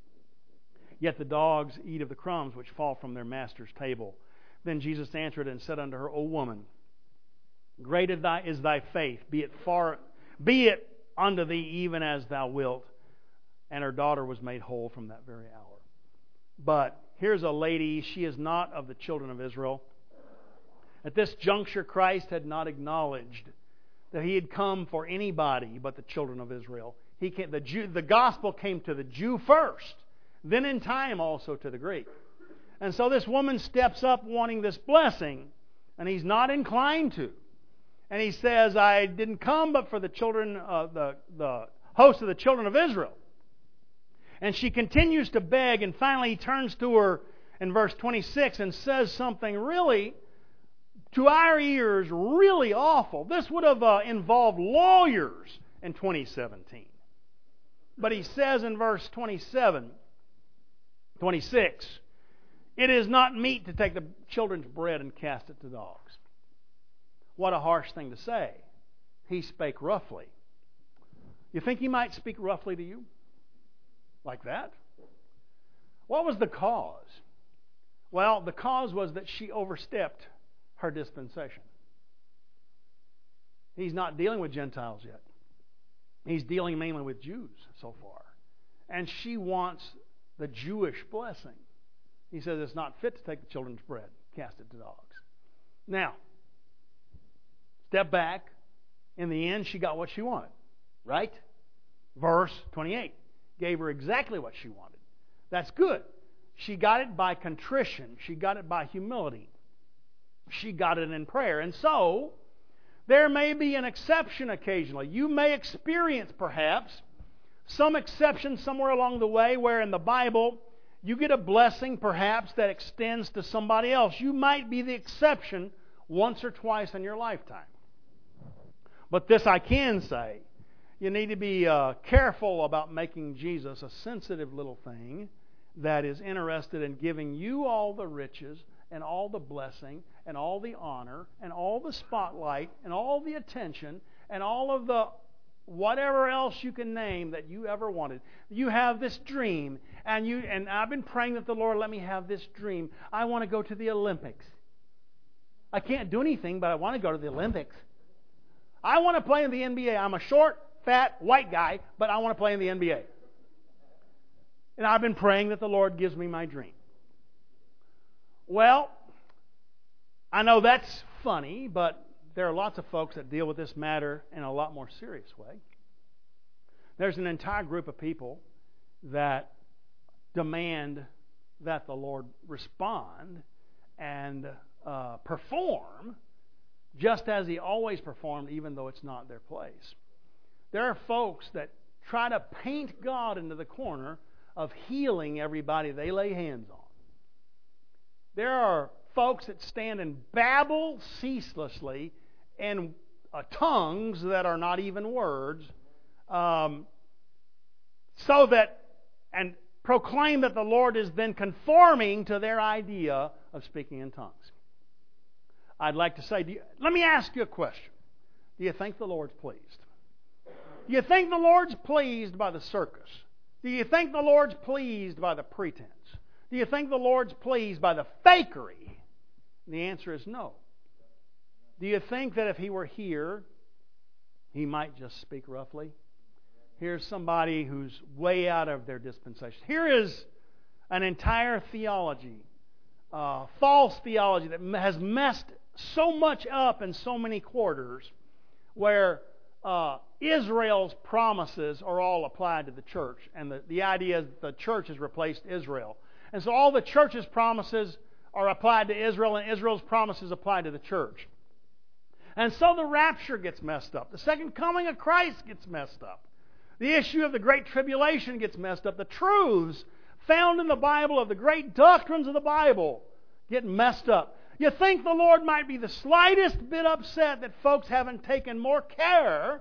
Yet the dogs eat of the crumbs which fall from their master's table. Then Jesus answered and said unto her, O woman, great is thy, is thy faith. Be it far, be it unto thee even as thou wilt. And her daughter was made whole from that very hour. But here's a lady, she is not of the children of Israel. At this juncture, Christ had not acknowledged that He had come for anybody but the children of Israel. He came, the, Jew, the gospel came to the Jew first, then in time also to the Greek. And so this woman steps up wanting this blessing, and He's not inclined to. And He says, I didn't come but for the children, uh, the, the host of the children of Israel. And she continues to beg, and finally He turns to her in verse twenty-six and says something really, to our ears, really awful. This would have uh, involved lawyers in twenty seventeen. But He says in verse twenty-seven, twenty-six, it is not meet to take the children's bread and cast it to dogs. What a harsh thing to say. He spake roughly. You think He might speak roughly to you? Like that? What was the cause? Well, the cause was that she overstepped her dispensation. He's not dealing with Gentiles yet. He's dealing mainly with Jews so far. And she wants the Jewish blessing. He says it's not fit to take the children's bread, cast it to dogs. Now, step back. In the end, she got what she wanted. Right? Verse twenty-eight. Gave her exactly what she wanted. That's good. She got it by contrition. She got it by humility. She got it in prayer. And so, there may be an exception occasionally. You may experience, perhaps, some exception somewhere along the way where in the Bible you get a blessing, perhaps, that extends to somebody else. You might be the exception once or twice in your lifetime. But this I can say. You need to be uh, careful about making Jesus a sensitive little thing that is interested in giving you all the riches and all the blessing and all the honor and all the spotlight and all the attention and all of the whatever else you can name that you ever wanted. You have this dream, and you and I've been praying that the Lord let me have this dream. I want to go to the Olympics. I can't do anything, but I want to go to the Olympics. I want to play in the N B A. I'm a short, fat, white guy, but I want to play in the N B A. And I've been praying that the Lord gives me my dream. Well, I know that's funny, but there are lots of folks that deal with this matter in a lot more serious way. There's an entire group of people that demand that the Lord respond and uh, perform just as He always performed, even though it's not their place. There are folks that try to paint God into the corner of healing everybody they lay hands on. There are folks that stand and babble ceaselessly in uh, tongues that are not even words, um, so that, and proclaim that the Lord is then conforming to their idea of speaking in tongues. I'd like to say, do you, let me ask you a question. Do you think the Lord's pleased? Do you think the Lord's pleased by the circus? Do you think the Lord's pleased by the pretense? Do you think the Lord's pleased by the fakery? The answer is no. Do you think that if He were here, He might just speak roughly? Here's somebody who's way out of their dispensation. Here is an entire theology, uh, false theology that has messed so much up in so many quarters, where uh, Israel's promises are all applied to the church. And the, the idea is that the church has replaced Israel. And so all the church's promises are applied to Israel, and Israel's promises apply to the church. And so the rapture gets messed up. The second coming of Christ gets messed up. The issue of the Great Tribulation gets messed up. The truths found in the Bible of the great doctrines of the Bible get messed up. You think the Lord might be the slightest bit upset that folks haven't taken more care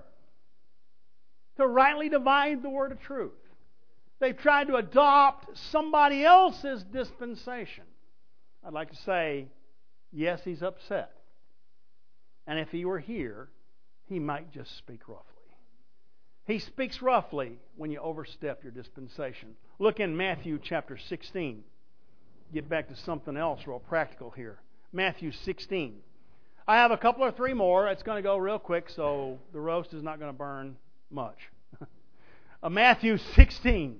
to rightly divide the word of truth. They've tried to adopt somebody else's dispensation. I'd like to say, yes, He's upset. And if He were here, He might just speak roughly. He speaks roughly when you overstep your dispensation. Look in Matthew chapter sixteen. Get back to something else real practical here. Matthew sixteen. I have a couple or three more. It's going to go real quick, so the roast is not going to burn much. uh, Matthew sixteen.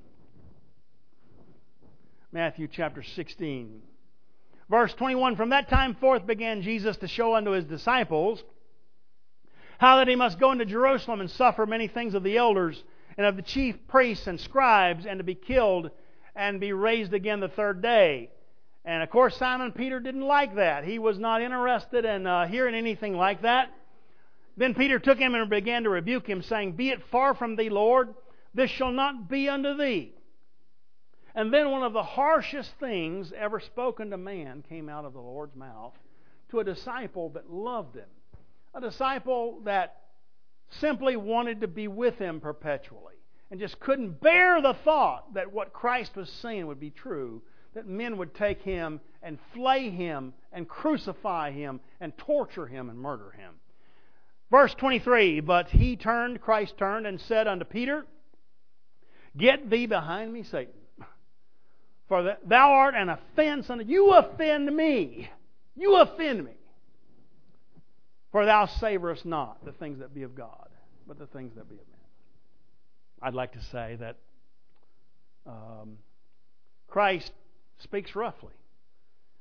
Matthew chapter sixteen. Verse twenty-one, from that time forth began Jesus to show unto His disciples how that He must go into Jerusalem and suffer many things of the elders and of the chief priests and scribes, and to be killed and be raised again the third day. And of course Simon Peter didn't like that. He was not interested in uh, hearing anything like that. Then Peter took him and began to rebuke him, saying, Be it far from thee, Lord, this shall not be unto thee. And then one of the harshest things ever spoken to man came out of the Lord's mouth to a disciple that loved Him. A disciple that simply wanted to be with Him perpetually and just couldn't bear the thought that what Christ was saying would be true, that men would take Him and flay Him and crucify Him and torture Him and murder Him. Verse twenty-three, But He turned, Christ turned, and said unto Peter, Get thee behind me, Satan. For thou art an offense unto you. Offend me. You offend me. For thou savorest not the things that be of God, but the things that be of men. I'd like to say that um, Christ speaks roughly.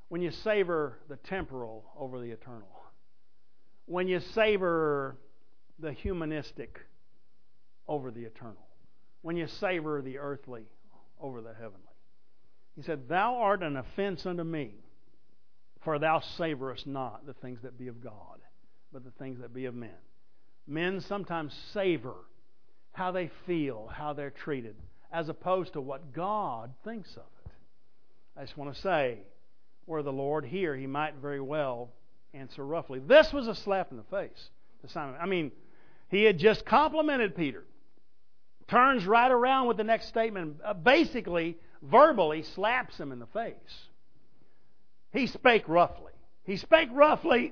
when you savor the temporal over the eternal, when you savor the humanistic over the eternal, when you savor the earthly over the heavenly. He said, Thou art an offense unto me, for thou savorest not the things that be of God, but the things that be of men. Men sometimes savor how they feel, how they're treated, as opposed to what God thinks of it. I just want to say, were the Lord here, He might very well answer roughly. This was a slap in the face to Simon. I mean, he had just complimented Peter. Turns right around with the next statement. Uh, basically, verbally slaps him in the face. He spake roughly. He spake roughly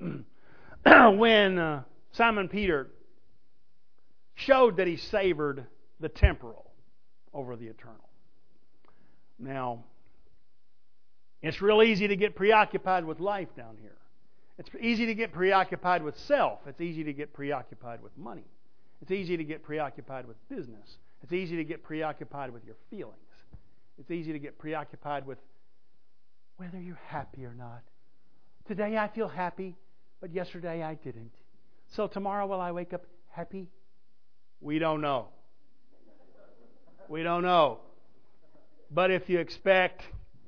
when uh, Simon Peter showed that he savored the temporal over the eternal. Now, it's real easy to get preoccupied with life down here. It's easy to get preoccupied with self. It's easy to get preoccupied with money. It's easy to get preoccupied with business. It's easy to get preoccupied with your feelings. It's easy to get preoccupied with whether you're happy or not. Today I feel happy, but yesterday I didn't. So tomorrow will I wake up happy? We don't know. We don't know. But if you expect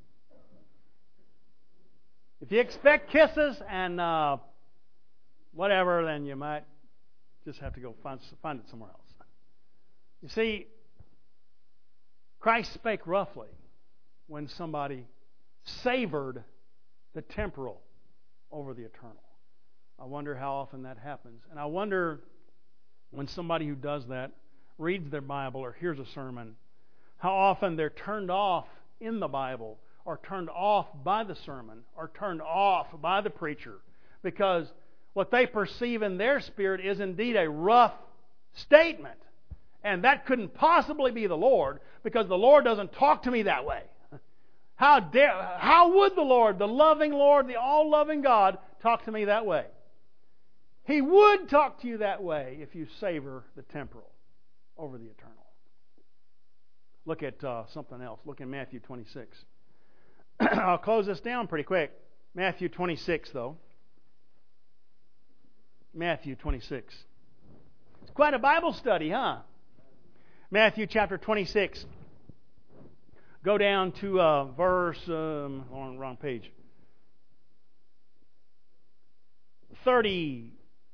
if you expect kisses and uh, whatever, then you might just have to go find, find it somewhere else. You see, Christ spake roughly when somebody savored the temporal over the eternal. I wonder how often that happens. And I wonder when somebody who does that reads their Bible or hears a sermon, how often they're turned off in the Bible or turned off by the sermon or turned off by the preacher because what they perceive in their spirit is indeed a rough statement. And that couldn't possibly be the Lord because the Lord doesn't talk to me that way. How dare, how would the Lord, the loving Lord, the all-loving God, talk to me that way? He would talk to you that way if you savor the temporal over the eternal. Look at uh, something else. Look in Matthew twenty-six. I'll close this down pretty quick. Matthew twenty-six, though. Matthew twenty-six. It's quite a Bible study, huh? Matthew chapter twenty-six. Go down to uh, verse, um, on the wrong page. thirty-three.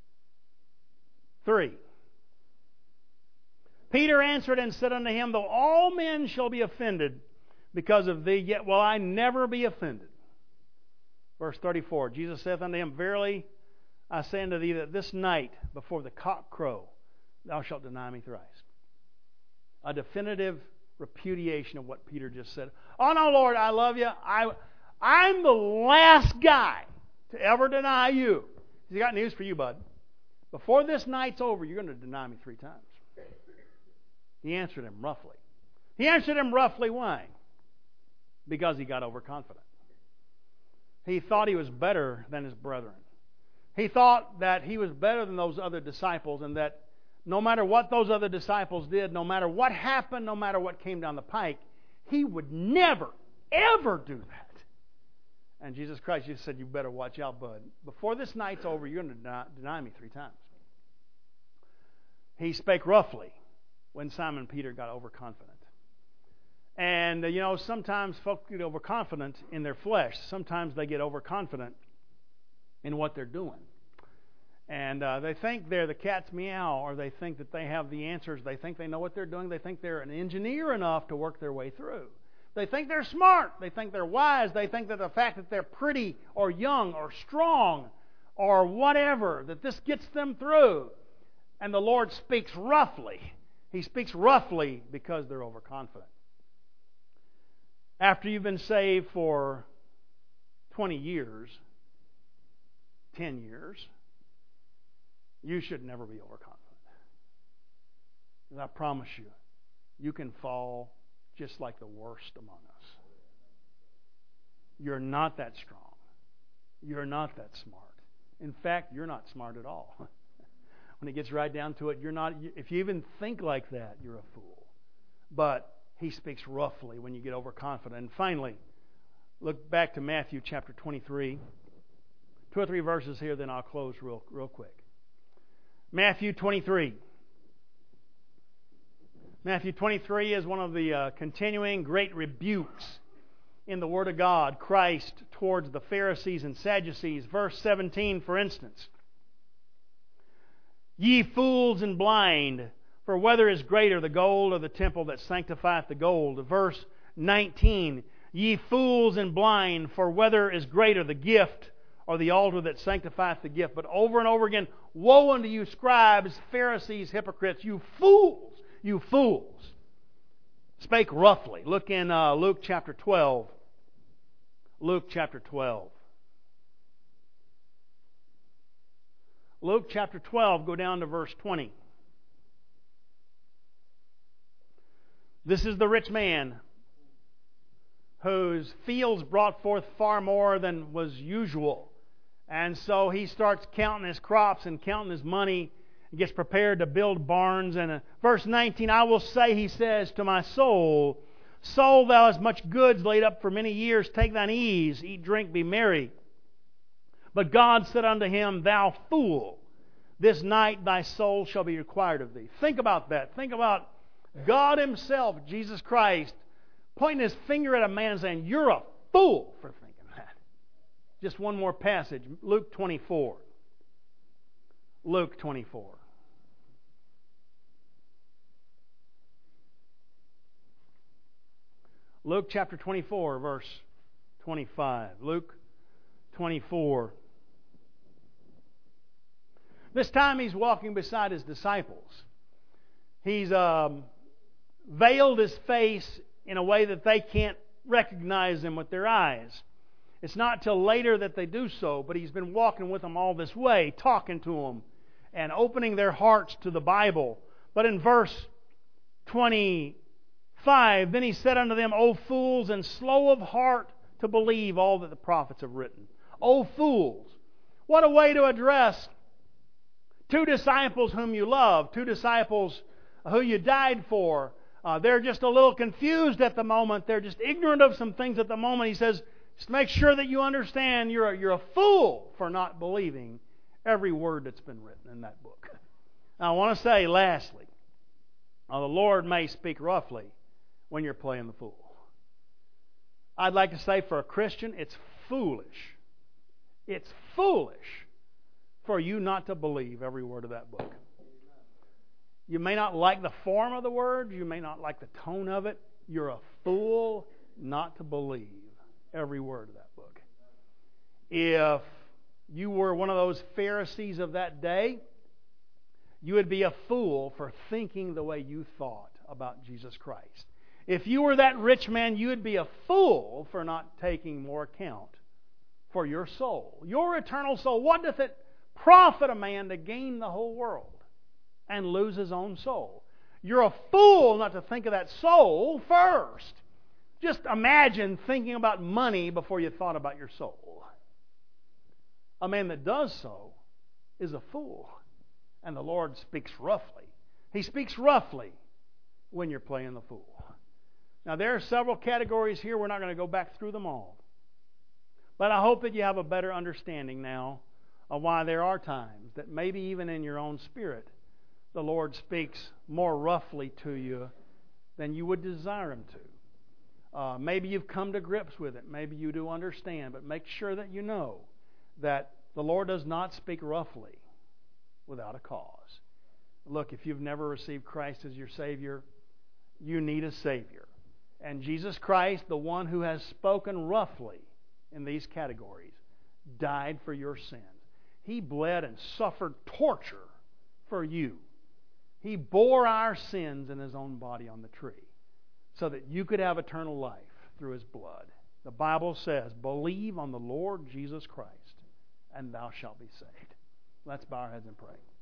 Peter answered and said unto him, Though all men shall be offended because of thee, yet will I never be offended. Verse thirty-four. Jesus saith unto him, Verily I say unto thee that this night before the cock crow thou shalt deny me thrice. A definitive repudiation of what Peter just said. Oh no, Lord, I love you. I, I'm the last guy to ever deny you. He's got news for you, bud. Before this night's over, you're going to deny me three times. He answered him roughly. He answered him roughly. Why? Because he got overconfident. He thought he was better than his brethren. He thought that he was better than those other disciples and that no matter what those other disciples did, no matter what happened, no matter what came down the pike, he would never, ever do that. And Jesus Christ just said, you better watch out, bud. Before this night's over, you're going to deny, deny me three times. He spake roughly when Simon Peter got overconfident. And, uh, you know, sometimes folk get overconfident in their flesh. Sometimes they get overconfident in what they're doing. And uh, they think they're the cat's meow, or they think that they have the answers. They think they know what they're doing. They think they're an engineer enough to work their way through. They think they're smart. They think they're wise. They think that the fact that they're pretty or young or strong or whatever, that this gets them through. And the Lord speaks roughly. He speaks roughly because they're overconfident. After you've been saved for twenty years, ten years, you should never be overconfident. And I promise you, you can fall just like the worst among us. You're not that strong. You're not that smart. In fact, you're not smart at all. When it gets right down to it, you're not. If you even think like that, you're a fool. But He speaks roughly when you get overconfident. And finally, Look back to Matthew chapter twenty-three. Two or three verses here, then I'll close real, real quick. Matthew twenty-three. Matthew twenty-three is one of the uh, continuing great rebukes in the Word of God, Christ towards the Pharisees and Sadducees. Verse seventeen, for instance. Ye fools and blind, for whether is greater, the gold or the temple that sanctifieth the gold? Verse nineteen. Ye fools and blind, for whether is greater, the gift or the altar that sanctifieth the gift? But over and over again, woe unto you, scribes, Pharisees, hypocrites, you fools, you fools. Spake roughly. Look in uh, Luke chapter twelve. Luke chapter twelve. Luke chapter twelve, go down to verse twenty. This is the rich man whose fields brought forth far more than was usual. And so he starts counting his crops and counting his money. He gets prepared to build barns. And uh, verse nineteen, I will say, he says, to my soul, Soul, thou hast much goods laid up for many years. Take thine ease, eat, drink, be merry. But God said unto him, Thou fool, this night thy soul shall be required of thee. Think about that. Think about God Himself, Jesus Christ, pointing His finger at a man and saying, You're a fool for thinking that. Just one more passage. Luke twenty-four. Luke twenty-four. Luke chapter twenty-four, verse twenty-five. Luke twenty-four. This time He's walking beside His disciples. He's um, veiled His face in a way that they can't recognize Him with their eyes. It's not till later that they do so, but He's been walking with them all this way, talking to them and opening their hearts to the Bible. But in verse twenty-five, then He said unto them, O fools, and slow of heart to believe all that the prophets have written. O fools! What a way to address two disciples whom you love, two disciples who you died for. Uh, they're just a little confused at the moment. They're just ignorant of some things at the moment. He says, just make sure that you understand you're a, you're a fool for not believing every word that's been written in that book. Now, I want to say, lastly, now the Lord may speak roughly when you're playing the fool. I'd like to say for a Christian, it's foolish. It's foolish for you not to believe every word of that book. You may not like the form of the word. You may not like the tone of it. You're a fool not to believe every word of that book. If you were one of those Pharisees of that day, you would be a fool for thinking the way you thought about Jesus Christ. If you were that rich man, you would be a fool for not taking more account for your soul, your eternal soul. What doth it profit a man to gain the whole world and lose his own soul? You're a fool not to think of that soul first. Just imagine thinking about money before you thought about your soul. A man that does so is a fool. And the Lord speaks roughly. He speaks roughly when you're playing the fool. Now, there are several categories here. We're not going to go back through them all. But I hope that you have a better understanding now of why there are times that maybe even in your own spirit, the Lord speaks more roughly to you than you would desire Him to. Uh, maybe you've come to grips with it. Maybe you do understand. But make sure that you know that the Lord does not speak roughly without a cause. Look, if you've never received Christ as your Savior, you need a Savior. And Jesus Christ, the one who has spoken roughly in these categories, died for your sins. He bled and suffered torture for you. He bore our sins in His own body on the tree so that you could have eternal life through His blood. The Bible says, believe on the Lord Jesus Christ and thou shalt be saved. Let's bow our heads and pray.